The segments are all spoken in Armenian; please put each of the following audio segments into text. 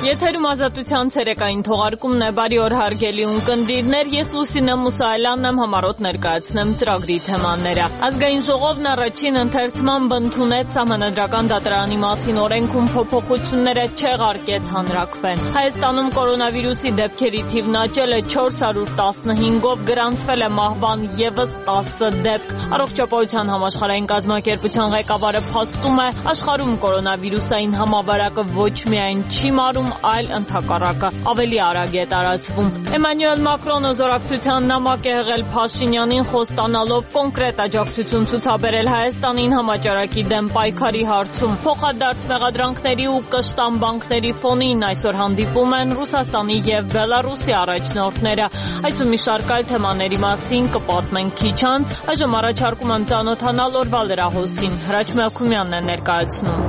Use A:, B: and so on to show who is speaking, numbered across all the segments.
A: Եթերում ազատության ցերեկային թողարկումն է, բարի օր հարգելի ունկնդիրներ, ես Լուսինե Մուսայելյանն եմ, համառոտ ներկայացնեմ ծրագրի թեմաները։ Ազգային ժողովն առաջին ընթերցմամբ ընդունեց Սահմանադրական դատարանի մասին օրենքում փոփոխությունները չեղարկեց հանրաքվեն։ Հայաստանում կորոնավիրուսի դեպքերի թիվն աճել է 415-ով, գրանցվել է մահվան ևս 10 դեպք։ Առողջապահության համաշխարհային կազմակերպության ղեկավարը փաստում է, աշխարհում կորոնավիրուսային համավարակը ոչ միայն չի մարում, այլ ընդհակառակը ավելի արագ է տարածվում։ Էմանուել Մակրոնը զորակցության նամակ է եղել Փաշինյանին, խոստանալով կոնկրետ աջակցություն ցուցաբերել Հայաստանին համաճարակի դեմ պայքարի հարցում։ Փոխադարձ մեղադրանքների ու կշտամբանքների ֆոնին այսօր հանդիպում են Ռուսաստանի եւ Բելարուսի առաջնորդները։ Այսօր մի շարք այլ թեմաների մասին կպատմենք քիչ անց։ Այժմ առաջարկում եմ ծանոթանալ օրվա լրահոսին։ Հրաչ Մելքումյանն է ներկայացնում։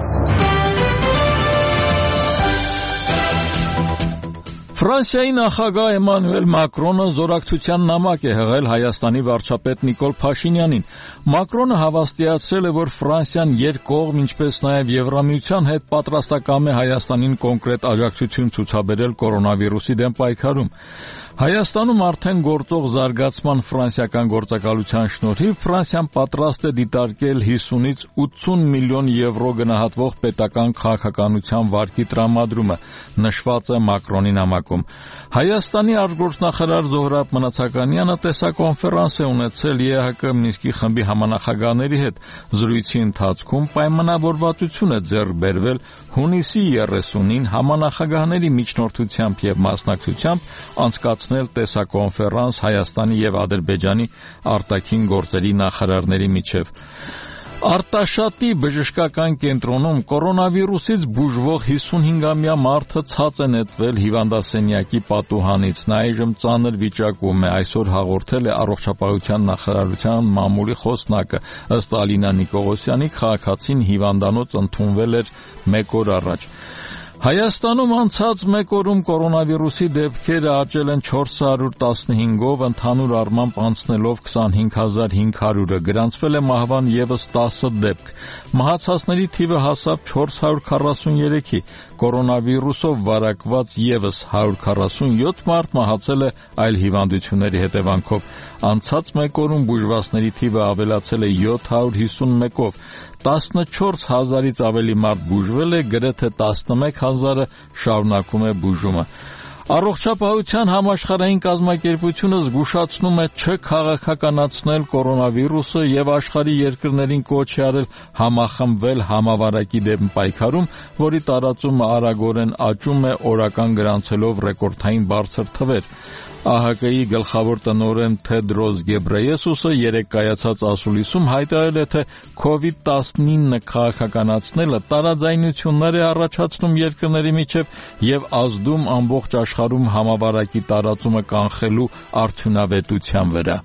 B: Ֆրանսիայի նախագահ Էմանուել Մակրոնը զորակցության նամակ է հղել Հայաստանի վարչապետ Նիկոլ Փաշինյանին։ Մակրոնը հավաստիացրել է, որ Ֆրանսիան երկկողմ, ինչպես նաև Եվրամիության հետ պատրաստակամ է Հայաստանին կոնկրետ աջակցություն ցուցաբերել կորոնավիրուսի դեմ պայքարում։ Հայաստանում արդեն գործող զարգացման ֆրանսիական գործակալության շնորհիվ Ֆրանսիան պատրաստ է դիտարկել 50-ից 80 միլիոն եվրո գնահատվող պետական քաղաքականության վարկի տրամադրումը, նշված է Մակրոնի նամակում։ Հայաստանի արտգործնախարար Զոհրաբ Մնացականյանը տեսակոնֆերանս է ունեցել ԵԱՀԿ Մինսկի խմբի համանախագահների հետ։ Զրույցի ընթացքում պայմանավորվածություն է ձեռք բերվել հունիսի 30-ին համանախագահների միջնորդությամբ եւ մասնակցությամբ անցկացնել տեսակոնֆերանս Հայաստանի եւ Ադրբեջանի արտաքին գործերի նախարարների միջև։ Արտաշատի բժշկական կենտրոնում կորոնավիրուսից բուժվող 55-ամյա մարդը ցած է նետվել հիվանդասենյակի պատուհանից։ Նա այժմ ծանր վիճակում է, այսօր հաղորդել է առողջապահության նախարարության մամուլի խոսնակը։ Ըստ Ալինա Նիկողոսյանի, քաղաքացին հիվանդանոց ընդունվել էր 1 օր առաջ։ Հայաստանում անցած 1 օրում կորոնավիրուսի դեպքերը աճել են 415-ով, ընդհանուր առմամբ անցնելով 25500-ը, գրանցվել է մահվան ևս 10 դեպք։ Մահացածների թիվը հասավ 443-ի, կորոնավիրուսով վարակված ևս 147 մարդ մահացել է այլ հիվանդությունների հետևանքով։ Անցած 1 օրում բուժվածների թիվը ավելացել է 751-ով, 14000-ից ավելի մարդ բուժվել է, գրեթե 11000-ը շարունակում է բուժումը։ Առողջապահության համաշխարհային կազմակերպությունը զգուշացնում է չքաղաքականացնել կորոնավիրուսը եւ աշխարհի երկրներին կոչ է արել համախմբվել համավարակի դեմ պայքարում, որի տարածումը արագորեն աճում է, օրական գրանցելով ռեկորդային բարձր թվեր։ ԱՀԿ-ի գլխավոր տնօրեն Թեդրոս Գեբրեյեսուսը երեկ կայացած ասուլիսում հայտարարել է, թե COVID-19 քաղաքականացնելը տարաձայնություններ է առաջացնում երկրների միջև եւ ազդում ամբողջ աշխարհում համավարակի տարածումը կանխելու արդյունավետության վրա։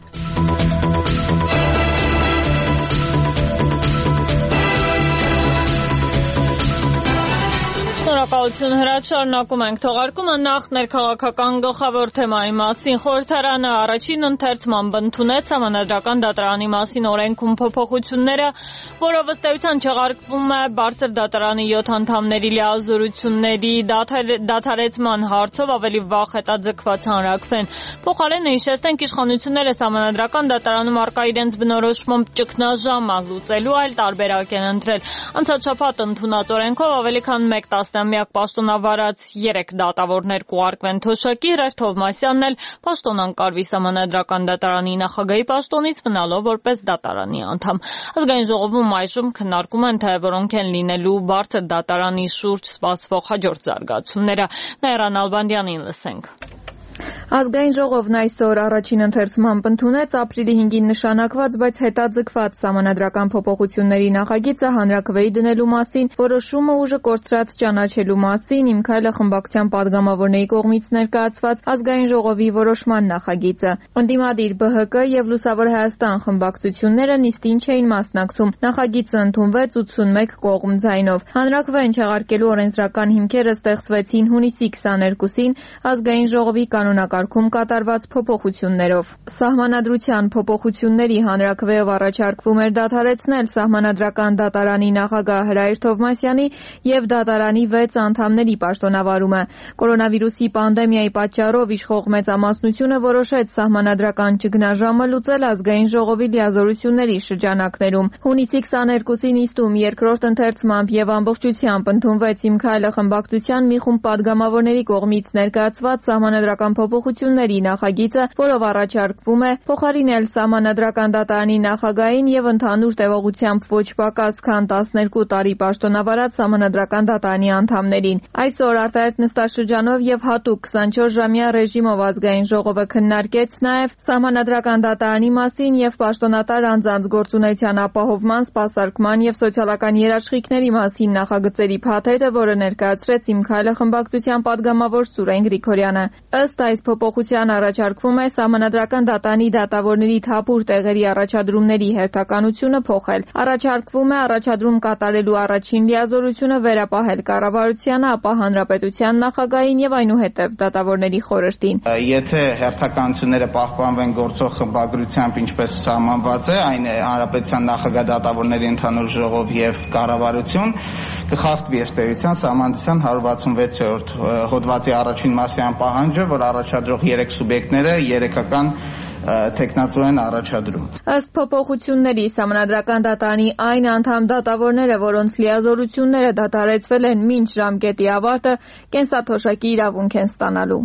A: Շնորհակալություն Հրաչ, շարունակում ենք թողարկումը նախ ներքաղաքական գլխավոր թեմայի մասին։ Խորհրդարանը առաջին ընթերցմամբ ընդունեց Սահմանադրական դատարանի մասին օրենքում փոփոխությունները, որով ըստ էության չեղարկվում է բարձր դատարանի 7 անդամների լիազորությունների դադարեցման հարցով ավելի վաղ հետաձգված հանրաքվեն։ Փոխարենը հիշեցնենք, իշխանությունները Սահմանադրական դատարանում առկա իրենց բնորոշմամբ ճգնաժամը լուծելու այլ տարբերակ են ընտրել։ Անցած շաբաթ ընդունած օրենքով ավելի քան 1 տասնամյակ պաշտոնավարած 3 դատավորներ կուղարկվեն թոշակի, Հրայր Թովմասյանն էլ պաշտոնանկարվի Սահմանադրական դատարանի նախագահի պաշտոնից, մնալով որպես դատարանի անդամ։ Ազգային ժողովում այժմ քննարկում են, թե որոնք են լինելու բարձր դատարանի շուրջ սպասվող հաջորդ զարգացումները։ Նաիրա Նալբանդյանին լսենք։
C: Ազգային ժողովն այսօր առաջին ընթերցմամբ ընդունեց ապրիլի 5-ին նշանակված, բայց հետաձգված Սահմանադրական փոփոխությունների նախագիծը հանրաքվեի դնելու մասին, որոշումը ուժը կորցրած ճանաչելու մասին, Իմ քայլը խմբակցության падգամավորների կողմից ներկայացված Ազգային ժողովի որոշման նախագիծը։ Ընդդիմադիր ԲՀԿ եւ Լուսավոր Հայաստան խմբակցությունները նիստին չէին մասնակցում։ Նախագիծը ընդունվեց 81 կողմ ձայնով։ Հանրաքվեն չեղարկելու օրենսդրական հիմքերը ստեղծվեցին հունիսի 22-ին Ազգային ժողովի կանոնական համակարգում կատարված փոփոխություններով։ Սահմանադրության փոփոխությունների հանրաքվեով առաջարկվում էր դադարեցնել Սահմանադրական դատարանի նախագահ Հրայր Թովմասյանի եւ դատարանի 6 անդամների պաշտոնավարումը։ Կորոնավիրուսի պանդեմիայի պատճառով իշխող մեծամասնությունը որոշեց Սահմանադրական ճգնաժամը լուծել ազգային ժողովի լիազորությունների շրջանակներում։ Հունիսի 22-ի նիստում երկրորդ ընթերցմամբ եւ ամբողջությամբ ընդունվեց «Իմ քայլը» խմբակցության մի խումբ պատգամավորների կողմից ներկայացված Սահմանադրական փոփոխությունների նախագիծը, որով առաջարկվում է փոխարինել Սահմանադրական դատարանի նախագահին եւ ընդհանուր տևողությամբ ոչ պակաս քան 12 տարի պաշտոնավարած Սահմանադրական դատարանի անդամներին։ Այսօր արտահերթ նստաշրջանով եւ հատուկ 24-ժամյա ռեժիմով ազգային ժողովը քննարկեց նաեւ Սահմանադրական դատարանի մասին եւ պաշտոնատար անձանց գործունեության ապահովման, սպասարկման եւ սոցիալական երաշխիքների մասին նախագծերի փաթեթը, որը ներկայացրեց «Իմ քայլը» խմբակցության պատգամավոր Սուրեն Գրիգորյանը։ Ըստ այս փոփոխության առաջարկվում է Սահմանադրական դատարանի դատավորների թափուր տեղերի առաջադրումների հերթականությունը փոխել։ Առաջարկվում է առաջադրում կատարելու առաջին լիազորությունը վերապահել կառավարությանը, ապա հանրապետության նախագահին եւ այնուհետեւ դատավորների խորհրդին։
D: Եթե հերթականությունները պահպանվեն գործող խմբագրությամբ, ինչպես սահմանված է, այն է հանրապետության նախագահ, դատավորների ընդհանուր ժողով եւ կառավարություն, կխախտվի ըստ էության Սահմանադրության 166-րդ հոդվածի առաջին մասյան պահանջը, որ առաջադրող 3 սուբյեկտները երեքական թեկնածու են առաջադրում։
C: Ըստ փոփոխությունների Սահմանադրական դատարանի այն անդամ դատավորները, որոնց լիազորությունները դադարեցվել են մինչ ժամկետի ավարտը, կենսաթոշակի իրավունք են ստանալու։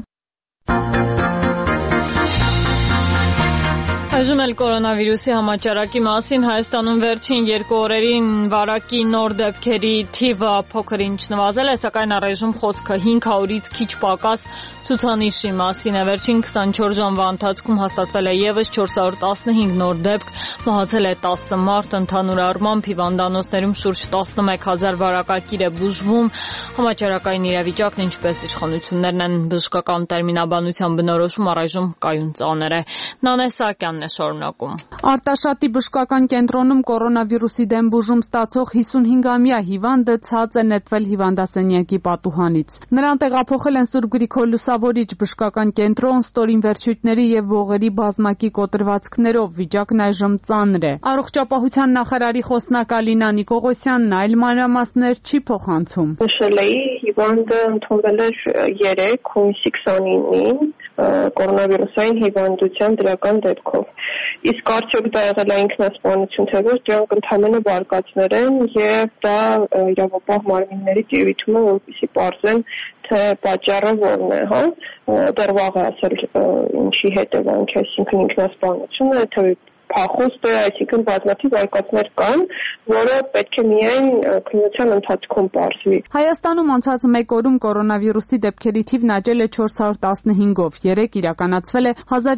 A: Այժմ էլ կորոնավիրուսի համաճարակի մասին Հայաստանում վերջին 2 օրերին վարակի նոր դեպքերի թիվը փոքր-ինչ նվազել է, սակայն առայժմ խոսքը 500-ից քիչ պակաս ցուցանիշի մասին է։ Վերջին 24 ժամվա ընթացքում հաստատվել է եւս 415 նոր դեպք, մահացել է 10 մարդ, ընդհանուր առմամբ հիվանդանոցներում շուրջ 11000 վարակակիր է բուժվում։ Համաճարակային իրավիճակն, ինչպես իշխանություններն են բժշկական տերմինաբանության բնորոշում, առայժմ կայուն ծանր է։ Նանե Սահակյանն է շարունակում։
E: Արտաշատի բժշկական կենտրոնում կորոնավիրուսի դեմ բուժում ստացող 55-ամյա հիվանդը ցած է նետվել հիվանդասենյակի պատուհանից։ Նրան տեղափոխել են Սուրբ Գրիգոր Լուսավորիչ բժշկական կենտրոն ստորին վերջույթների եւ ողերի բազմակի կոտրվածքներով, վիճակն այժմ ծանր է։ Առողջապահության նախարարի խոսնակ Ալինա Նիկողոսյանն այլ մանրամասներ չի փոխանցում։
F: Նշել էի, հիվանդը ընդունվել էր 3 հունիսի 29-ին կորոնավիրուսային հիվանդության դրական դեպքով։ Իսկ արդյոք դա եղել է ինքնասպանություն, թե ոչ, դրանք ընդհանրապես վարկածներ են եւ դա իրավապահ մարմինների տիրույթում է, որպեսզի պարզեն, թե պատճառը որն է, հա։ Դեռ վաղ է ասել ինչի հետևանք է, այսինքն ինքնասպանությունը, թե փախուստ է, այսինքն բազմաթիվ վարկածներ կան, որը պետք է միայն քննության ընթացքում պարզվի։
E: Հայաստանում անցած 1 օրում կորոնավիրուսի դեպքերի թիվն աճել է 415-ով, 3 իրականացվել է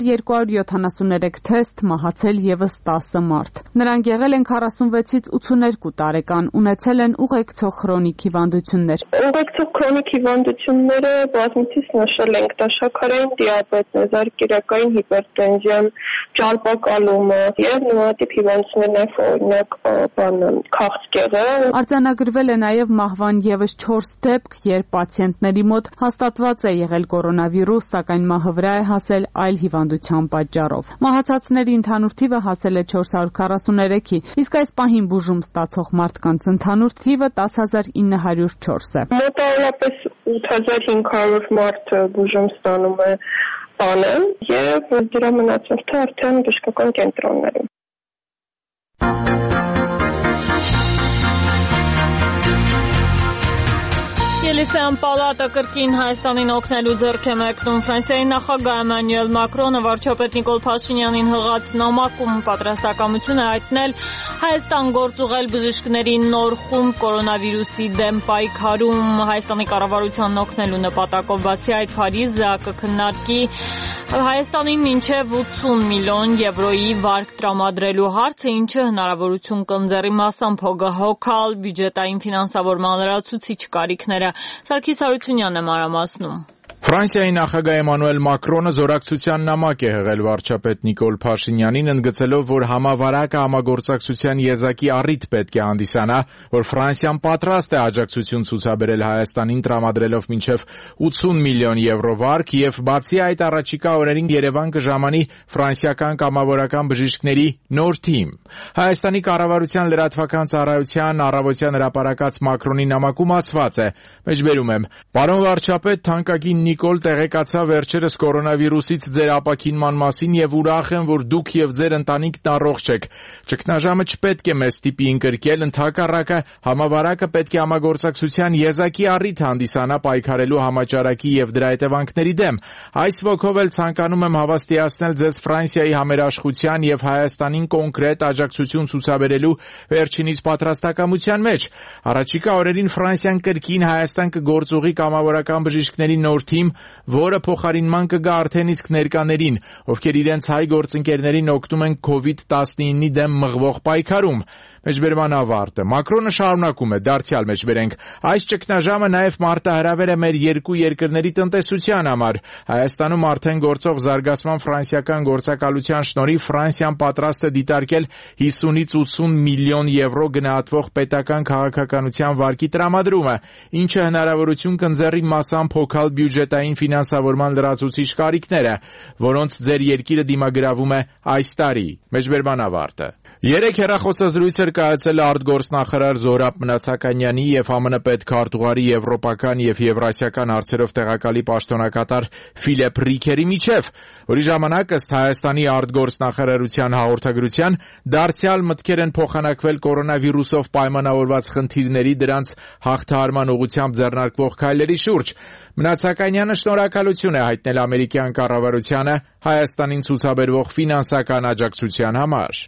E: 1273 թեստ, մահացել եւս 10 մարդ։ Նրանք եղել են 46-ից 82 տարեկան, ունեցել են ուղեկցող քրոնիկ հիվանդություններ։
F: Ուղեկցող քրոնիկ հիվանդությունները բազմիցս նշել ենք՝ տաշաքարային դիաբետ, նեզարքերակային հիպերտենզիան, ճարպակալումը եւ նմանատիպ հիվանդություններ, օրինակ քաղցկեղը։
E: Արձանագրվել է նաեւ մահվան եւս 4 դեպք, երբ պացիենտների մոտ հաստատված է եղել կորոնավիրուս, սակայն մահը վրա է հասել այլ հիվանդության պատճառով։ Մահացածների ընդհանուր թիվը հասել է 443-ի, իսկ այս պահին բուժում ստացող մարդկանց ընդհանուր թիվը 10904 է։
F: Մոտավորապես 8500 մարդ բուժում ստանում է տանը եւ դրա մնացորդը արդեն բժշկական կենտրոններում։
A: Ելիսեան պալատը կրկին Հայաստանին օգնելու ձեռք է մեկնում։ Ֆրանսիայի նախագահ Էմանուել Մակրոնը վարչապետ Նիկոլ Փաշինյանին հղած նամակում պատրաստակամություն է հայտնել Հայաստան գործուղել բժիշկների նոր խումբ կորոնավիրուսի դեմ պայքարում։ Հայաստանի կառավարությանն օգնելու նպատակով բացի այդ Փարիզը կքննարկի Հայաստանին մինչև 80 միլիոն եվրոյի վարկ տրամադրելու հարցը, ինչը հնարավորություն կընձեռի մասամբ հոգալ բյուջետային ֆինանսավորման լրացուցիչ կարիքները։ Սարգիս Հարությունյանն է մանրամասնում։
G: Ֆրանսիայի նախագահ Էմանուել Մակրոնը զորակցության նամակ է հղել վարչապետ Նիկոլ Փաշինյանին, ընդգծելով, որ համավարակը համագործակցության եզակի առիթ պետք է հանդիսանա, որ Ֆրանսիան պատրաստ է աջակցություն ցուցաբերել Հայաստանին, տրամադրելով մինչև 80 միլիոն եվրո վարկ, եւ բացի այդ առաջիկա օրերին Երևան կժամանի ֆրանսիական կամավորական բժիշկների նոր թիմ։ Հայաստանի կառավարության լրատվական ծառայության առավոտյան հրապարակած Մակրոնի նամակում ասված է. «Մեջբերում եմ. Պարոն վարչապետ, թանկագին Նիկոլ տեղեկացա վերջերս կորոնավիրուսից ձեր ապաքինման մասին եւ ուրախ եմ, որ դուք եւ ձեր ընտանիքն առողջ եք։ Ճգնաժամը չպետք է մեզ տիպի ընկրկել, ընդհակառակը համավարակը պետք է համագործակցության եզակի առիթ հանդիսանա պայքարելու համաճարակի եւ դրա հետևանքների դեմ։ Այս ոգով էլ ցանկանում եմ հավաստիացնել ձեզ Ֆրանսիայի համերաշխության եւ Հայաստանին կոնկրետ աջակցություն ցուցաբերելու վերջինիս պատրաստակամության մեջ։ Առաջիկա օրերին Ֆրանսիան կրկին Հայաստան կգործուղի կամավորական բժիշկների նոր թիմ, որը փոխարինման կգա արդեն իսկ ներկաներին, ովքեր իրենց հայ գործընկերներին օգնում են COVID-19-ի դեմ մղվող պայքարում։ Մեջբերման ավարտը։ Մակրոնը շարունակում է. «Դարձյալ մեջբերենք. այս ճգնաժամը նաև մարտահրավեր է մեր երկու երկրների տնտեսության համար։ Հայաստանում արդեն գործող զարգացման ֆրանսիական գործակալության շնորհիվ Ֆրանսիան պատրաստ է դիտարկել 50-ից 80 միլիոն եվրո գնահատվող պետական քաղաքականության վարկի տրամադրումը, ինչը հնարավորություն կընձեռի մասամբ հոգալ բյուջետային ֆինանսավորման լրացուցիչ կարիքները, որոնց ձեր երկիրը դիմագրավում է այս տարի»։ Մեջբերման ավարտը։ Երեք հեռախոսազրույց էր կայացել արտգործնախարար Զորաբ Մնացականյանի եւ ԱՄՆ պետքարտուղարի եվրոպական եւ եվրասիական հարցերով տեղակալի պաշտոնակատար Ֆիլիպ Ռիքերի միջև, որի ժամանակ ըստ Հայաստանի արտգործնախարարության հաղորդագրության դարձյալ մտքեր են փոխանակվել կորոնավիրուսով պայմանավորված խնդիրների, դրանց հաղթահարման ուղղությամբ ձեռնարկվող քայլերի շուրջ։ Մնացականյանը շնորհակալություն է հայտնել ամերիկյան կառավարությանը Հայաստանին ցուցաբերվող ֆինանսական աջակցության համար։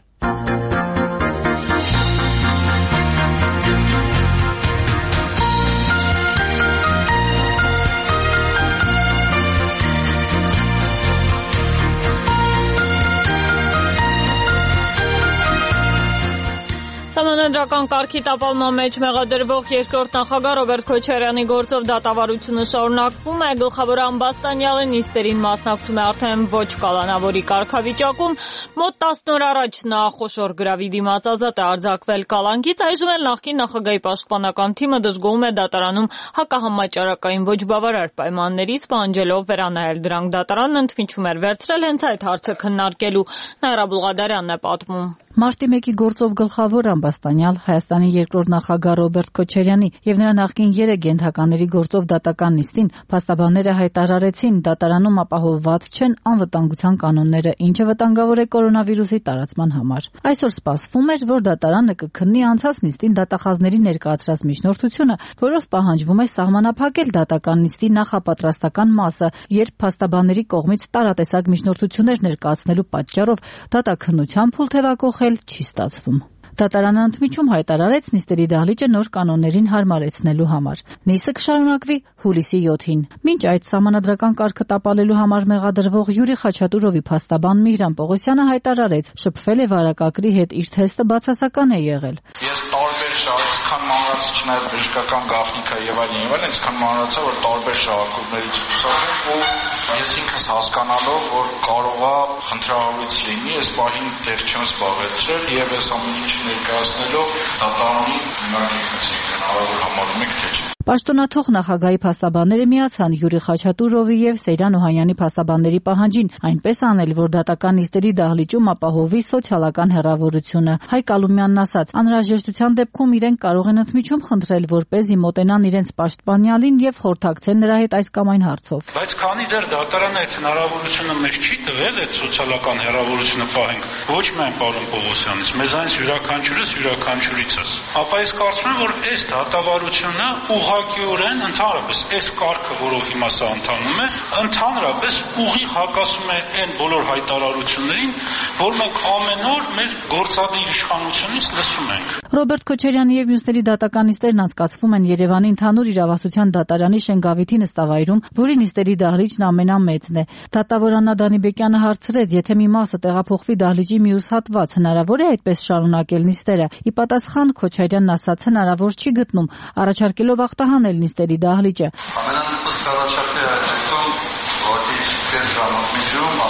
A: Սահմանադրական կարգի տապալման մեջ մեղադրվող երկրորդ նախագահ Ռոբերտ Քոչարյանի գործով դատավարությունը շարունակվում է։ Գլխավոր ամբաստանյալը նիստերին մասնակցում է արդեն ոչ կալանավորի կարգավիճակում։ Մոտ 10 օր առաջ նա խոշոր գրավի դիմաց ազատ է արձակվել կալանքից։ Այժմ էլ նախկին նախագահի պաշտպանական թիմը դժգոհում է դատարանում հակահամաճարակային ոչ բավարար պայմաններից, պահանջելով վերանայել դրանք։ Դատարանն ընդմիջում էր վերցրել հենց այդ հարցը քննարկելու։ Նաիրա Բուլղադարյանն է պատմում։
H: Մարտի 1-ի գործով գլխավոր ամբաստանյալ Հայաստանի երկրորդ նախագահ Ռոբերտ Քոչարյանի եւ նրա նախկին 3 ենթակաների գործով դատական նիստին փաստաբանները հայտարարեցին, դատարանում ապահովված չեն անվտանգության կանոնները, ինչը վտանգավոր է կորոնավիրուսի տարածման համար։ Այսօր սպասվում էր, որ դատարանը կքննի անցած նիստին դատախազների ներկայացրած միջնորդությունը, որով պահանջվում է սահմանափակել դատական նիստի նախապատրաստական մասը, երբ փաստաբանների կողմից տարատեսակ միջնորդություններ ներկայացնելու պատճառով դատաքննության փուլ թևակողել չի ստացվում։ Դատարանը ընդմիջում հայտարարեց նիստերի դահլիճը նոր կանոններին հարմարեցնելու համար։ Նիստը կշարունակվի հուլիսի 7-ին։ Մինչ այդ սահմանադրական կարգը տապալելու համար մեղադրվող Յուրի Խաչատուրովի փաստաբան Միհրան Պողոսյանը հայտարարեց, շփվել է վարակագրի հետ, իր թեստը բացասական է եղել։
I: Ես տարբեր այսքան մանրացի չնայած բժշկական գաղտնիքա եւ այլն, այսքան մանրացա, որ տարբեր շահարկումներից խուսափեմ ու ես ինքս հասկանալով, որ կարող է խնդրահարույց լինի, այս պահին դեռ չեմ զբաղեցրել եւ այս ամեն ինչ ներկայացնելով դատարանի հիմնարկի հարավոր համարում եք թե չէ։
H: Պաշտոնաթող նախագահի փաստաբանները միացան Յուրի Խաչատուրովի եւ Սեյրան Օհանյանի փաստաբանների պահանջին, այնպես անել, որ դատական նիստերի դահլիճում ապահովի սոցիալական հեռավորությունը։ Հայկ Ալումյանն ասաց, անհրաժեշտության դեպքում իրենք կարող են ընդմիջում խնդրել, որպեսզի մոտենան իրենց պաշտպանյալին եւ խորհրդակցեն նրա հետ այս կամ այն հարցով։
I: Բայց քանի դեռ դատարանը այդ հնարավորությունը մեզ չի տվել, այդ սոցիալական հեռավորությունը պահենք, ոչ միայն պարոն Պողոսյանից, մեզանից յուրաքանչյուրիցս, ապա ես կարծում եմ, որ այս դատավարությունը ուղղակիորեն ընդհանրապես այս կարգը, որով հիմա սա ընթանում է, ընդհանրապես ուղիղ հակասում է այն բոլոր հայտարարություններին, որ մենք ամեն օր մեր գործադիր իշխանությունից լսում ենք։
H: Ռոբերտ Քոչարյանի եւ մյուսների դատական նիստերն անցկացվում են Երևանի ընդհանուր իրավասության դատարանի Շենգավիթի նստավայրում, որի նիստերի դահլիճն ամենամեծն է։ Դատավոր Աննա Դանիբեկյանը հարցրեց, եթե մի մասը տեղափոխվի դահլիճի մյուս հատված, հնարավոր է այդպես շարունակել նիստերը։ Ի պատասխան Քոչարյանն ասաց, հնարավոր չի գտնում, առաջարկելով ախտահանել նիստերի դահլիճը։
I: Ամենանպաստ առաջարկը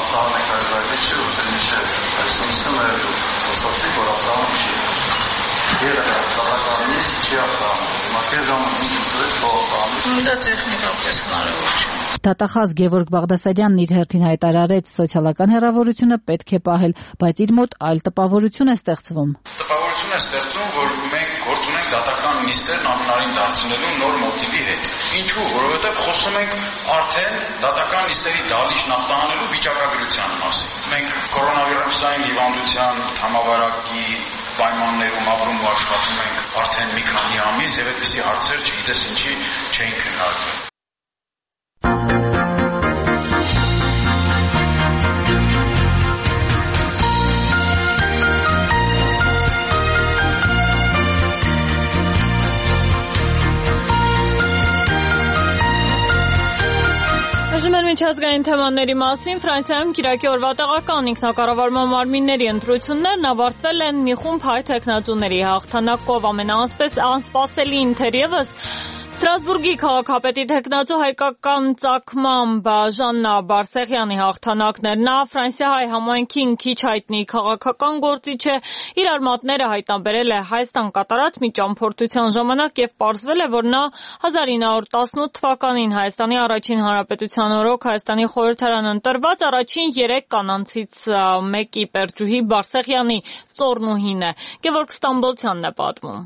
I: ախտահան եք այս այդի չի, որ դրինչ է այս ինստը մեր խոսացիք, որ ախտահան չի։ Եղել է ախտահան նիստ չի ախտահան, մակեր ժամը ինչ ուտրեց, որ ախտահան։ Դա տեխնիկապես հնարավոր չի։
H: Դատախազ Գևորգ Բաղդասարյանն իր հերթին հայտարարեց, սոցիալական հեռավորությունը պետք է պահել, բայց իր մոտ այլ տպավորություն է ստեղծվում։
I: Տպավորություն է ստեղծում, որ մենք գործ ունենք դատական նիստերն անհնարին դարձնելու նոր մոտիվի հետ։ Ինչու՞, որովհետև խոսում ենք արդեն դատական նիստերի դալիճ նախտանելու վիճակագրության մասին։ Մենք կորոնավիրուսային հիվանդության համավարակի պայմաններում ապրում ու աշխատում ենք արդեն մի քանի ամիս եւ այդպիսի հարցեր չգիտես ինչի չեն քննարկվում։
A: Միջազգային թեմաների մասին Ֆրանսիայում Կիրակի օրվա տեղական ինքնակառավարման մարմինների ընտրություններն ավարտվել են մի խումբ հայ թեկնածուների հաղթանակով, ամենաանսպասելին թերևս Ստրասբուրգի քաղաքապետի թեկնածու հայկական ծագմամբ Ժաննա Բարսեղյանի հաղթանակներ։ Նա Ֆրանսիահայ համայնքին քիչ հայտնի քաղաքական գործիչ է, իր արմատները հայտնաբերել է Հայաստան կատարած մի ճամփորդության ժամանակ եւ պարզվել է, որ նա 1918 թվականին Հայաստանի առաջին հանրապետության օրոք Հայաստանի խորհրդարան ընտրված առաջին 3 կանանցից մեկի Պերջուհի Բարսեղյանի ծոռնուհին է։ Գևորգ Ստամբոլցյանն է պատմում։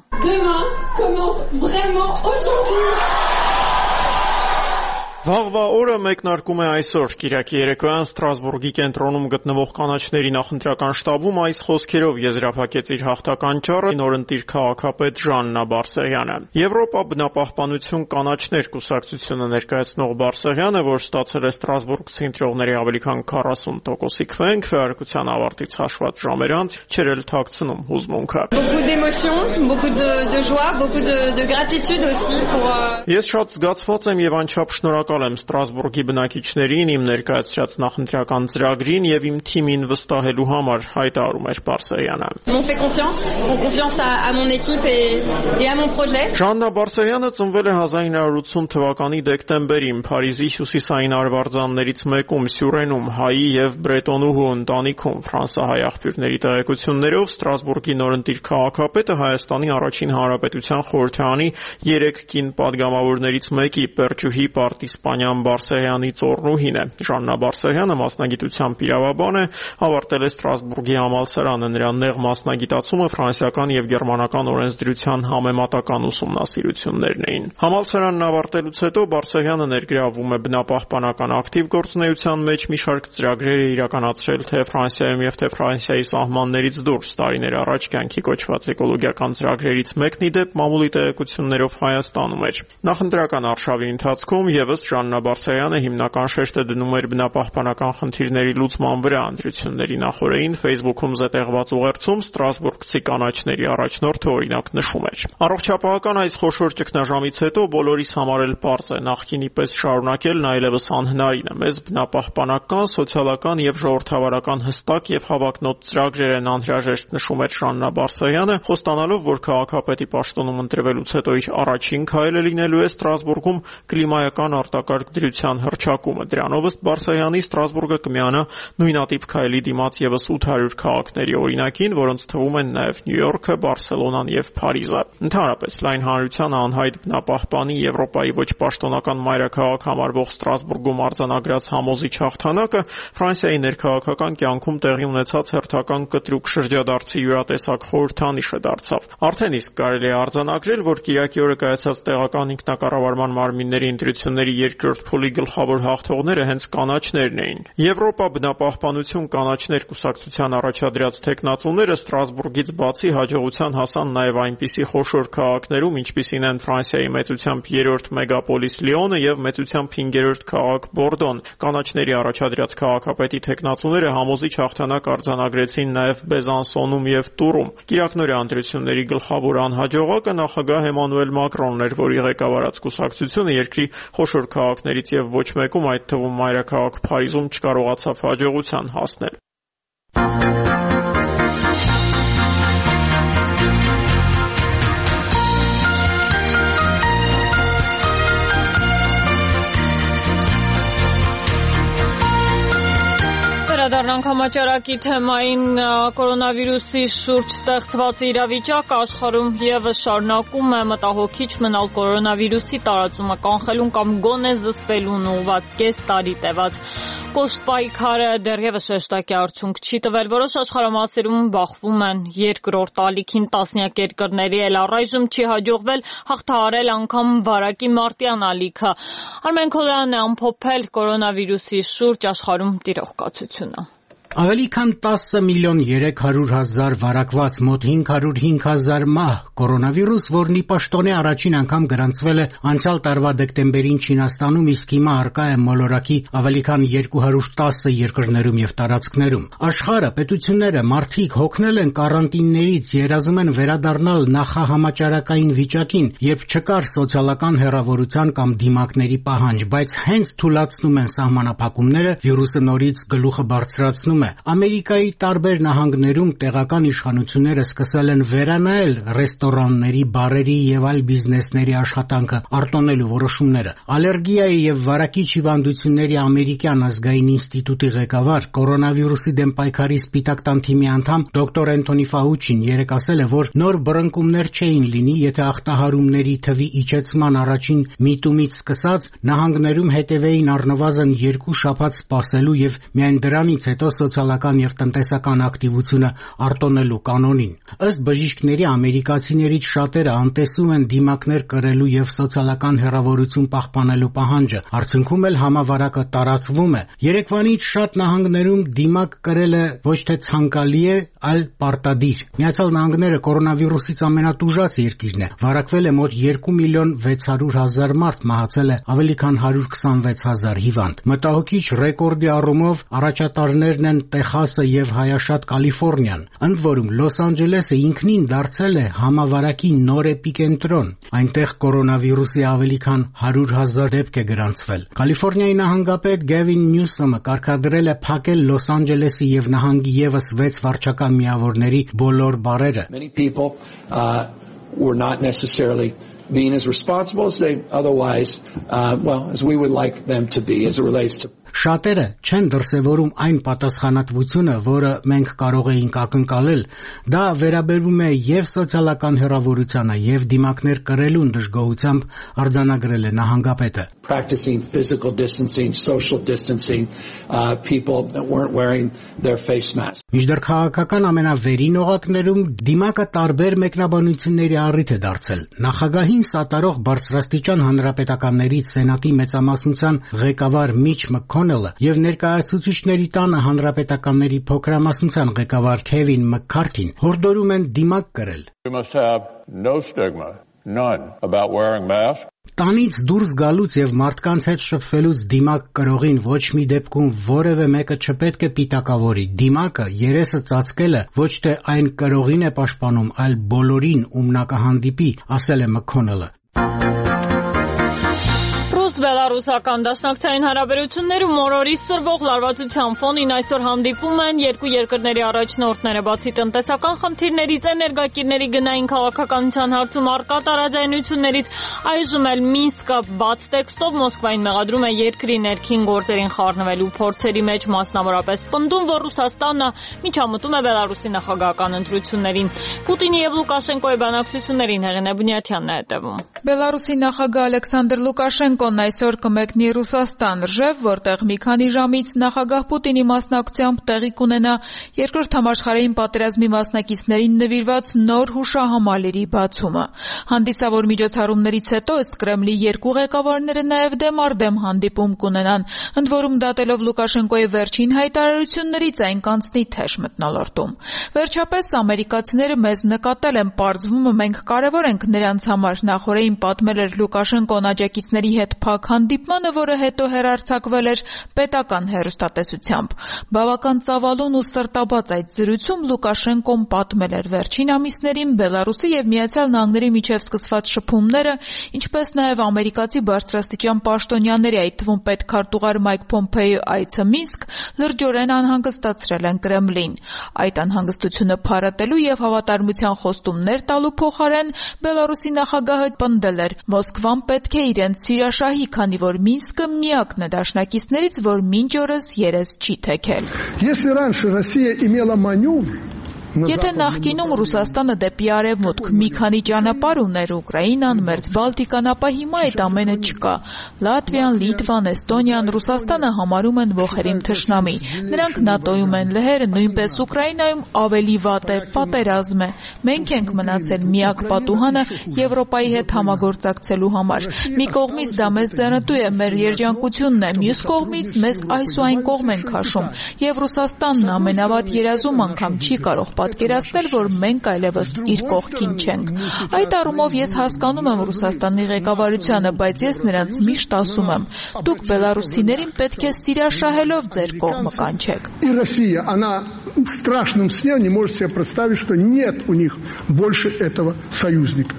J: Վաղվա օրը մեկնարկում է այսօր Կիրակի երեկոյան Ստրասբուրգի կենտրոնում գտնվող կանաչների նախընտրական շտաբում այս խոսքերով եզրափակեց իր հաղթական ճառը նորընտիր քաղաքապետ Ժաննա Բարսեղյանը։ Եվրոպա բնապահպանություն կանաչներ կուսակցությունը ներկայացնող Բարսեղյանը, որ ստացել է Ստրասբուրգցի ընտրողների ավելի քան 40%-ի քվենք, քվեարկության ավարտից հաշված ժամեր անց չէր էլ թաքցնում հուզմունքը։ Ես շատ զգացված եմ եւ անչափ շնորհակալ եմ Ստրասբուրգի բնակիչներին, իմ ներկայացրած նախընտրական ծրագրին եւ իմ թիմին վստահելու համար, հայտարարում էր Բարսեղյանը։ Ժաննա Բարսեղյանը ծնվել է 1980 թվականի դեկտեմբերին Փարիզի հյուսիսային արվարձաններից մեկում Սյուրենում հայի եւ բրետոնուհու ընտանիքում։ Ֆրանսահայ աղբյուրների տեղեկություններով Ստրասբուրգի նորընտիր քաղաքապետը Հայաստանի առաջին հանրապետության խորհրդարանի 3 կին падգամավորներից մեկի Պերջուհի Պարտիսպանյան Բարսեղյանի ծոռնուհին է։ Ժաննա Բարսեղյանը մասնագիտությամբ իրավաբան է, ավարտել է Ստրասբուրգի համալսարանը։ Նրա նեղ մասնագիտացումը ֆրանսիական եւ գերմանական օրենսդրության համեմատական ուսումնասիրություններն էին։ Համալսարանն ավարտելուց հետո Բարսեղյանը ներգրավվում է բնապահպանական ակտիվ գործունեության մեջ, մի շարք ծրագրեր է իրականացրել թե Ֆրանսիայում եւ թե Ֆրանսիայի սահմաններից դուրս։ Տարիներ առաջ կյանքի կոչված էկոլոգիական ծրագրերից մեկն ի դեպ մամուլի տեղեկություններով Հայաստանում էր։ Նախընտրական արշավի ընթացքում եւս Ժաննա Բարսեղյանը հիմնական շեշտը դնում էր բնապահպանական խնդիրների լուծման վրա։ Ընտրությունների նախօրեին Facebook-ում զետեղված ուղերձում Ստրասբուրգցի կանաչների առաջնորդը օրինակ նշում էր. Առողջապահական այս խոշոր ճգնաժամից հետո բոլորիս համար էլ պարզ է, նախկինի պես շարունակելն այլևս անհնարին է։ Մեզ բնապահպանական, սոցիալական եւ ժողովրդավարական հստակ եւ հավակնոտ ծրագրեր են անհրաժեշտ, նշում էր Ժաննա Բարսեղյանը, խոստանալով, որ քաղաքապետի պաշտոնում ընտրվելուց հետո իր առաջին քայլը լինելու է Ստրասբուրգում կլիմայական արտակարգ դրության հռչակումը։ Դրանով ըստ Բարսեղյանի Ստրասբուրգը կմիանա նույնատիպ քայլի դիմաց եւս 800 քաղաքների օրինակին, որոնց թվում են նաեւ Նյու Յորքը, Բարսելոնան եւ Փարիզը։ Ընդհանրապես լայն հանրության անհայտ բնապահպանի Եվրոպայի ոչ պաշտոնական մայրաքաղաք համարվող Ստրասբուրգում արձանագրած համոզիչ հաղթանակը Ֆրանսիայի ներքաղաքական կյանքում տեղի ունեցած հերթական կտրուկ շրջադարձի յուրատեսակ խորհրդանիշը դարձավ։ Արդեն իսկ կարելի է արձանագրել, որ Կիրակի օրը կայացած տեղական ինքնակառավարման մարմինների ընտրությունների երկրորդ փուլի գլխավոր հաղթողները հենց կանաչներն էին։ Եվրոպա բնապահպանություն կանաչներ կուսակցության առաջադրած թեկնածուները Ստրասբուրգից բացի հաջողության հասան նաև այնպիսի խոշոր քաղաքներում, ինչպիսին են Ֆրանսիայի մեծությամբ 3-րդ մեգապոլիս Լիոնը եւ մեծությամբ 5-րդ քաղաք Բորդոն։ Կանաչների առաջադրած քաղաքապետի թեկնածուները համոզիչ հաղթանակ արձանագրեցին նաև Բեզանսոնում եւ Տուրում։ Կիրակնօրյա ընտրությունների գլխավոր անհաջողակը նախագահ Էմանուել Մակրոնն էր, որի ղեկավարած կուսակցությունը երկրի խոշոր քաղաքներից եւ ոչ մեկում, այդ թվում մայրաքաղաք Փարիզում չկարողացավ հաջողության հասնել։
A: Վերադառնանք համաճարակի թեմային կորոնավիրուսի շուրջ ստեղծված իրավիճակը աշխարհում եւս շարունակում է մտահոգիչ մնալ կորոնավիրուսի տարածումը կանխելուն կամ գոնե զսպելուն ուղղված կես տարի տևած կոշտ պայքարը դեռևս շեշտակի արդյունք չի տվել։ Որոշ աշխարհամասերում բախվում են երկրորդ ալիքին տասնյակ երկրների էլ առայժմ չի հաջողվել հաղթահարել անգամ վարակի մարտյան ալիքը։ Արմեն Քոլյանն է ամփոփել կորոնավիրուսի շուրջ աշխարհում տիրող կացությունը։
K: Ավելի քան 10 միլիոն 300 հազար վարակված, մոտ 505 հազար մահ կորոնավիրուս, որն ի պաշտոնե առաջին անգամ գրանցվել է անցյալ տարվա դեկտեմբերին Չինաստանում, իսկ հիմա առկա է մոլորակի ավելի քան 210 երկրներում եւ տարածքներում։ Աշխարհը, պետությունները, մարդիկ հոգնել են կարանտիններից, երազում են վերադառնալ նախահամաճարակային վիճակին, երբ չկար սոցիալական հեռավորության կամ դիմակների պահանջ, բայց հենց թուլացնում են սահմանափակումները, վիրուսը նորից գլուխը բարձրացնում է։ Ամերիկայի տարբեր նահանգներում տեղական իշխանությունները սկսել են վերանայել ռեստորանների, բարերի եւ այլ բիզնեսների աշխատանքը, արտոնելու որոշումները։ Ալերգիայի եւ վարակիչ հիվանդությունների ամերիկյան ազգային ինստիտուտի ղեկավար, կորոնավիրուսի դեմ պայքարի Սպիտակ տան թիմի անդամ դոկտոր Անթոնի Ֆաուչին երեկ ասել է, որ նոր բռնկումներ չէին լինի, եթե ախտահարումների թվի իջեցման առաջին միտումից սկսած նահանգներում հետևեին առնվազն 2 շաբաթ սպասելու եւ միայն դրանից հետո սոցիալական եւ տնտեսական ակտիվությունը արտոնելու կանոնին։ Ըստ բժիշկների, ամերիկացիներից շատերը անտեսում են դիմակներ կրելու եւ սոցիալական հեռավորություն պահպանելու պահանջը։ Արդյունքում էլ համավարակը տարածվում է։ Երեկվանից շատ նահանգներում դիմակ կրելը ոչ թե ցանկալի է, այլ պարտադիր։ Միացյալ Նահանգները կորոնավիրուսից ամենատուժած երկիրն է։ Վարակվել է մոտ 2 միլիոն 600 հազար մարդ, մահացել է ավելի քան 126 հազար հիվանդ։ Մտահոգիչ ռեկորդի առումով առաջատարներն են Տեխասը եւ հայաշատ Կալիֆոռնիան։ Ընդ որում Լոս Անջելեսը ինքնին դարձել է համավարակի նոր էպիկենտրոն։ Այնտեղ կորոնավիրուսի ավելի քան 100 հազար դեպք է գրանցվել։ Կալիֆոռնիայի նահանգապետ Գևին Նյուսոմը կարգադրել է փակել Լոս Անջելեսի եւ նահանգի եւս 6 վարչական միավորների բոլոր բարերը։
L: Were not necessarily being as responsible as they otherwise, as we would like them to be as it relates to
K: Շատերը չեն դրսևորում այն պատասխանատվությունը, որը մենք կարող էինք ակնկալել, դա վերաբերում է եւ սոցիալական հեռավորությանը, եւ դիմակներ կրելուն դժգոհությամբ արձանագրել է նահանգապետը։
L: Practicing physical distancing, social distancing, people that weren't wearing their face masks.
K: Մինչդեռ քաղաքական ամենավերին օղակներում դիմակը տարբեր մեկնաբանությունների առիթ է դարձել։ Նախագահին սատարող բարձրաստիճան հանրապետականներից Սենատի մեծամասնության ղեկավար Միչ Մաքքոնելը եւ ներկայացուցիչների տանը հանրապետականների փոքրամասնության ղեկավար Քևին Մաքքարթին հորդորում են դիմակ կրել։
M: We must have no stigma, none, about wearing masks.
K: Տանից դուրս գալուց եւ մարդկանց հետ շփվելուց դիմակ կրողին ոչ մի դեպքում որևէ մեկը չպետք է պիտակավորի։ Դիմակը, երեսը ծածկելը ոչ թե այն կրողին է պաշտպանում, այլ բոլորին, ում նա կհանդիպի, ասել է Մաքքոնելը։
A: Ռուս-բելարուսական դաշնակցային հարաբերություններում օրորի սրվող լարվածության ֆոնին այսօր հանդիպում են երկու երկրների առաջնորդները, բացի տնտեսական խնդիրներից, էներգակիրների գնային քաղաքականության հարցում առկա տարաձայնություններից, այժմ էլ Մինսկը բաց տեքստով Մոսկվային մեղադրում է երկրի ներքին գործերին խառնվելու փորձերի մեջ, մասնավորապես պնդում, որ Ռուսաստանը միջամտում է Բելարուսի նախագահական ընտրություններին։ Պուտինի եւ Լուկաշենկոյի բանակցություններին Հեղինե Բունյաթյանն է հետևում։
N: Բելարուսի նախագահ Ալեքսանդր Լուկաշենկոն այսօր կմեկնի Ռուսաստան, Ռժև, որտեղ մի քանի ժամից նախագահ Պուտինի մասնակցությամբ տեղի կունենա Երկրորդ համաշխարհային պատերազմի մասնակիցներին նվիրված նոր հուշահամալիրի բացումը։ Հանդիսավոր միջոցառումներից հետո ըստ Կրեմլի երկու ղեկավարները նաև դեմառդեմ հանդիպում կունենան, ընդ որում դատելով Լուկաշենկոյի վերջին հայտարարություններից այն կանցնի թեժ մթնոլորտում։ Վերջապես ամերիկացիները մեզ նկատել են, պարզվում է մենք կարևոր ենք նրանց համար, նախորդին պատմել էր Լուկաշենկոն աջակիցների հետ փակ հանդիպմանը, որը հետո հեռարձակվել էր պետական հեռուստատեսությամբ։ Բավական ծավալուն ու սրտաբաց այդ զրույցում Լուկաշենկոն պատմել էր վերջին ամիսներին Բելարուսի եւ Միացյալ Նահանգների միջև սկսված շփումները, ինչպես նաեւ ամերիկացի բարձրաստիճան պաշտոնյաների, այդ թվում պետքարտուղար Մայք Փոմփեոյի այցը Մինսկ լրջորեն անհանգստացրել են Կրեմլին։ Այդ անհանգստությունը փարատելու եւ հավատարմության խոստումներ տալու փոխարեն Բելարուսի նախագահը պնդել էր. Մոսկվան պետք է իրենց սիրաշահի քանի որ Մինսկը միակն է դաշնակիցներից, որ մինչ օրս երես չի թեքել։
O: Если раньше Россия имела маневр,
N: Եթե նախկինում Ռուսաստանը դեպի արևմուտք մի քանի ճանապարհ ուներ, Ուկրաինան, Մերձ Բալտիկան, ապա հիմա այդ ամենը չկա։ Լատվիան, Լիտվան, Էստոնիան Ռուսաստանը համարում են ողերիմ թշնամի։ Նրանք ՆԱՏՕ-ում են լհեր, նույնպես Ուկրաինայում ավելի վատ է, պատերազմ է։ Մենք ենք մնացել միակ պատուհանը Եվրոպայի հետ համագործակցելու համար։ Մի կողմից դա մեզ ձեռնտու է, մեր երջանկությունն է, մյուս կողմից մեզ այս ու այն կողմ են քաշում։ Եվ Ռուսաստանն ամենավատ երազում անգամ չի կարող պատկերացնել, որ մենք այլևս իր կողքին չենք։ Այդ առումով ես հասկանում եմ Ռուսաստանի ղեկավարությանը, բայց ես նրանց միշտ ասում եմ. դուք բելարուսիներին պետք է սիրաշահելով ձեր կողմը կանչեք։
O: И Россия, она в страшном сне не может себе представить, что нет у них больше этого союзника.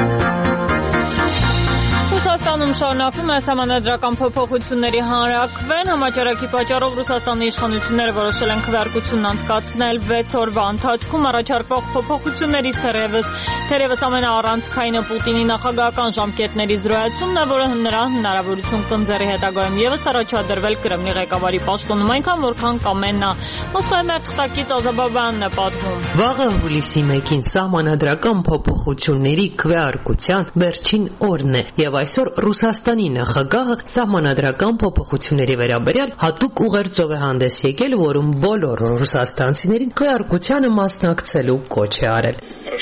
A: Ռուսաստանում շարունակվում է սահմանադրական փոփոխությունների հանրաքվեն, համաճարակի պատճառով Ռուսաստանի իշխանությունները որոշել են քվեարկությունն անցկացնել 6 օրվա ընթացքում առաջարկվող փոփոխություններից թերևս ամենաառանցքայինը Պուտինի նախագահական ժամկետների զրոյացումն է, որը նրան հնարավորություն կընձեռի հետագայում ևս առաջադրվել Կրեմլի ղեկավարի պաշտոնում, այնքան որքան կամենա։ Մոսկվայի մեր թղթակից Ազաբաբյանն է պատմում։
P: Վաղը հուլիսի 1-ին սահմանադրական փոփոխությունների քվեարկության վերջին օրն է, եւ այսօր Ռուսաստանի նախագահը սահմանադրական փոփոխությունների վերաբերյալ հատուկ ուղերձով է հանդես եկել, որում բոլոր ռուսաստանցիներին քվեարկությանը մասնակցելու կոչ է արել։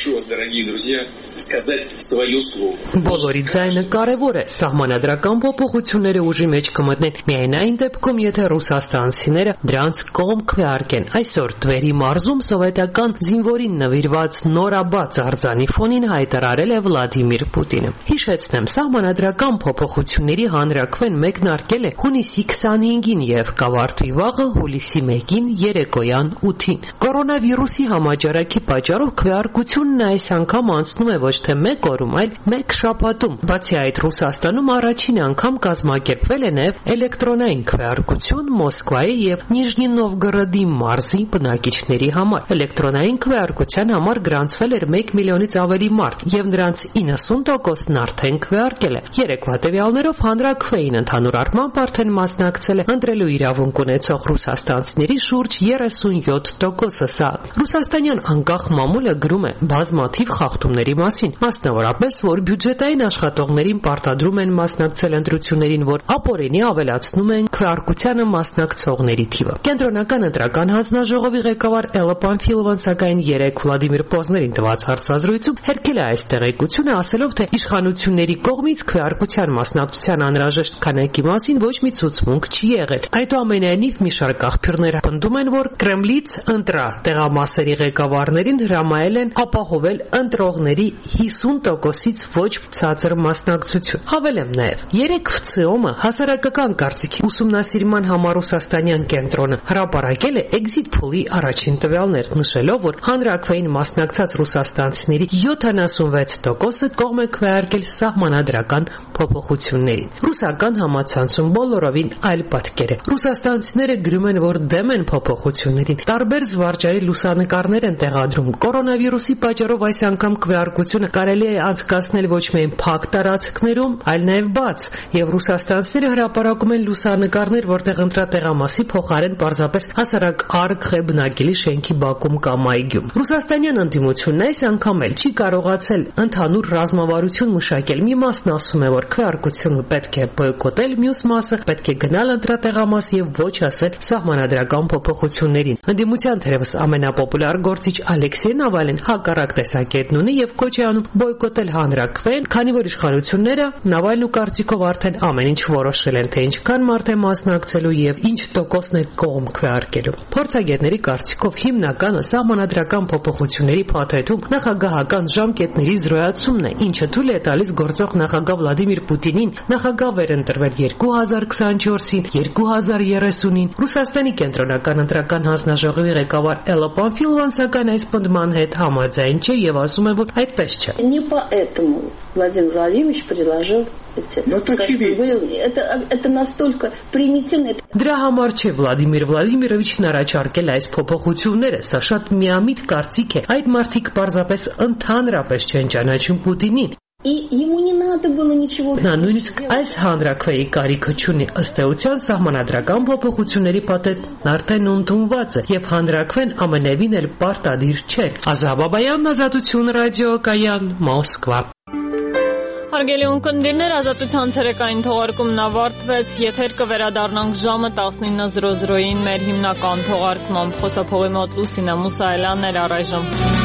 P: Բոլորի ձայնը կարևոր է, սահմանադրական փոփոխությունները ուժի մեջ կմտնեն միայն այն դեպքում, եթե ռուսաստանցիները դրանց կողմ քվեարկեն։ Այսօր Թվերի մարզում սովետական զինվորին նվիրված նորաբաց արձանի ֆոնին հայտարարել է Վլադիմիր Պուտինը։ Հիշեցնեմ, սահմանադրական փոփոխությունների հանրաքվեն մեկնարկել է հունիսի 25-ին եւ կավարտվի վաղը հուլիսի 1-ին երեկոյան 8-ին։ Կորոնավիրուսի համաճարակի պատճառով քվեարկությունն այս անգամ անցնում է ոչ թե 1 օրում, այլ 1 շաբաթում։ Բացի այդ, Ռուսաստանում առաջին անգամ կազմակերպվել է նաեւ էլեկտրոնային քվեարկություն Մոսկվայի եւ Նիժնի Նովգորոդի մարզի բնակիչների համար։ Էլեկտրոնային քվեարկության համար գրանցվել էր 1 միլիոնից ավելի մարդ եւ նրանց 90%-ն արդեն քվեարկել է։ Երեկվա տվյալներով հանրաքվեին ընդհանուր առմամբ արդեն մասնակցել է ընտրելու իրավունք ունեցող ռուսաստանցիների շուրջ 37%-ը։ Սա ռուսաստանյան անկախ մամուլը գրում է բազմաթիվ խախտումների մասին, մասնավորապես, որ բյուջետային աշխատողներին պարտադրում են մասնակցել ընտրություններին, որ ապօրինի ավելացնում են քվեարկությանը մասնակցողների թիվը։ Կենտրոնական ընտրական հանձնաժողովի ղեկավար Էլլա Պանֆիլովան սակայն երեկ Վլադիմիր Պոզներին տված հարցազրույցում հերքել է այս տեղեկությունը, ասելով, թե իշխանությունների կողմից քվեարկության մասնակցության անհրաժեշտ քանակի մասին ոչ մի ցուցմունք չի եղել։ Այդուամենայնիվ մի շարք աղբյուրներ պնդում են, որ Կրեմլից ընտրա տեղամասերի ղեկավարներին հրամայել են ապահովել ընտրողների 50%-ից ոչ ցածր մասնակցություն։ Հավելեմ նաև, երեք ՎՑՕՄ-ը հասարակական կարծիքի ուսումնասիրման համար ռուսաստանյան կենտրոնը հրապարակել է Exit Poll-ի առաջին տվյալներ, նշելով, որ հանրաքվեին մասնակցած ռուսաստանցիների 76%-ը կողմ է քվեարկել սահմանադրական փոփոխություններին։ Ռուսական համացանցում բոլորովին այլ պատկեր է։ Ռուսաստանցիները գրում են, որ դեմ են փոփոխություններին։ Տարբեր զվարճարի լուսանկարներ են տեղադրում։ Կորոնավիրուսի պատճառով այս անգամ քվեարկությունը կարելի է անցկացնել ոչ միայն փակ տարածքներում, այլ նաև բաց, եւ ռուսաստանցիները հրապարակում են լուսանկարներ, որտեղ ընտրատեղամասի փոխարեն պարզապես հասարակ արք է բնակելի շենքի բակում կամ այգում։ Ռուսաստանյան ընդդիմությունն այս անգամ էլ չի կարողացել ընդհանուր ռազմավարություն մշակել։ Մի մասն ասում է, որ քվեարկությունը պետք է բոյկոտել, մյուս մասը պետք է գնալ ընտրատեղամաս եւ ոչ ասել սահմանադրական փոփոխություններին։ Ընդդիմության թերևս ամենապոպուլար գործիչ Ալեքսեյ Նավալին հակառակ տեսակետն ունի եւ կոչ է անում բոյկոտել հանրաքվեն, քանի որ իշխանությունները Նավալնու կարծիքով արդեն ամեն ինչ որոշել են, թե ինչքան մարդ է մասնակցելու եւ ինչ տոկոսն է կողմ քվեարկելու։ Փորձագետների կարծիքով հիմնականը սահմանադրական փոփոխությունների փաթեթում նախագահական ժամկետների զրոյացումն է, ինչը թույլ է տալիս գործող նախագահ Վլադիմիր Պուտինին նախագահ վերընտրվել 2024-ին, 2030-ին։ Ռուսաստանի կենտրոնական ընտրական հանձնաժողովի ղեկավար Էլլա Պանֆիլովան սակայն այս պնդման հետ համաձայն չէ եւ ասում է, որ այդպես չէ։
Q: Не поэтому Владимир Владимирович предложил это настолько примитивно.
P: Դրա համար չէ Վլադիմիր Վլադիմիրովիչն առաջարկել այս փոփոխությունները, սա շատ միամիտ կարծիք է։ Այդ մարդիկ պարզապես ընդհանրապես չեն ճանաչում Պուտինին։
Q: И ему не надо было ничего.
P: Նա նույնիսկ այս հանրաքվեի կարիքը չունի, ըստ էության սահմանադրական փոփոխությունների պատերն արդեն ընդունված է եւ հանրաքվեն ամենևին էլ պարտադիր չէ։ Ազատ Բաբայան, Ազատություն ռադիոկայան, Մոսկվա։
A: Հարգելի ունկնդիրներ, Ազատության ցերեկային թողարկումն ավարտվեց, եթեր կվերադառնանք ժամը 19:00-ին մեր հիմնական թողարկմամբ։ Խոսափողի մոտ Լուսինե Մուսայելյանն էր առայժմ։